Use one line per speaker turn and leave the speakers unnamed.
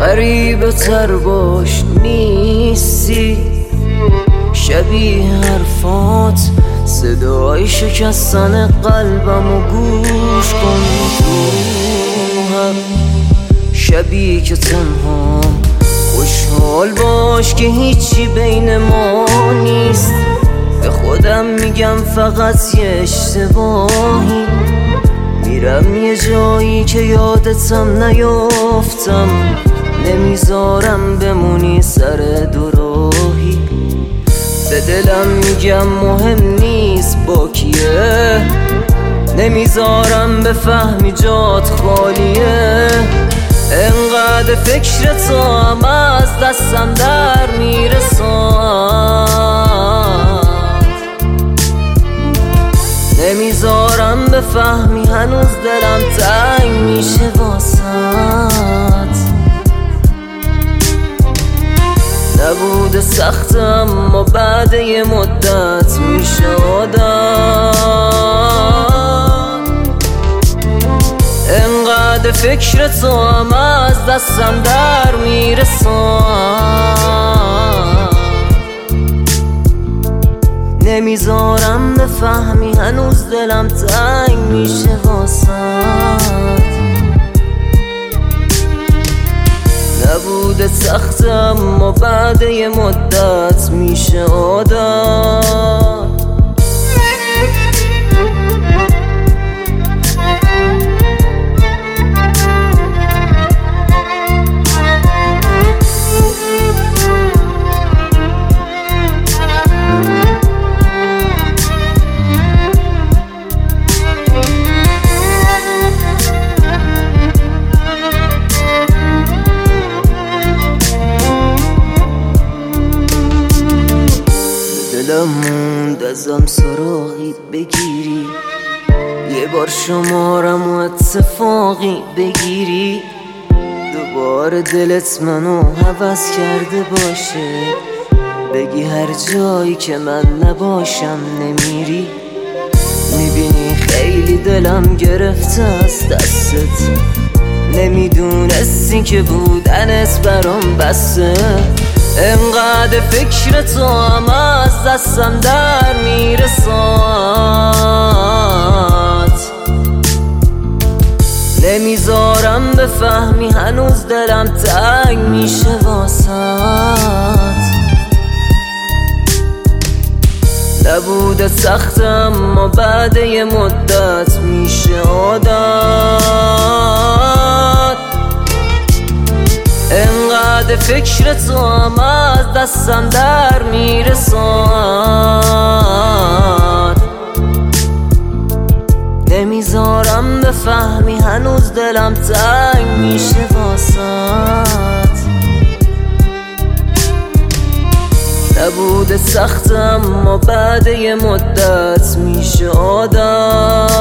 غریبه تر باش نیستی، شبیه حرفات صدای شکستن قلبمو گوش کن. تو هر شبی که تنها خوشحال باش که هیچی بین ما نیست. به خودم میگم فقط یه اشتباهی، میرم یه جایی که یادتم نیافتم، نمیذارم بمونی سر دوراهی. به دلم میگم مهم نیست با کیه، نمیذارم بفهمی جات خالیه. انقدر فکر تو هم از دستم در میره ساعت، نمیذارم بفهمی هنوز دلم تنگ میشه واسات. نبوده سخت اما بعد یه مدت میشه آدم. انقدر فکر تو هم از دستم در میره ساعت، نمیذارم بفهمی هنوز دلم تنگ میشه واسات. نبوده سخت اما بعد یه مدت میشه عادت. دلم موند ازم سراغی بگیری، یه بار شمارم و اتفاقی بگیری. دوباره دلت منو حوض کرده باشه، بگی هر جایی که من نباشم نمیری. میبینی خیلی دلم گرفته از دستت، نمیدونستی که بودنت برام بسه. انقدر فکر تو هم از دستم در میره ساعت، نمیذارم بفهمی هنوز دلم تنگ میشه واسات. نبوده سخت اما بعد یه مدت میشه عادت. انقدر فکر تو هم از دستم در میره ساعت، نمیذارم بفهمی هنوز دلم تنگ میشه واسات. نبوده سخت اما بعد یه مدت میشه عادت.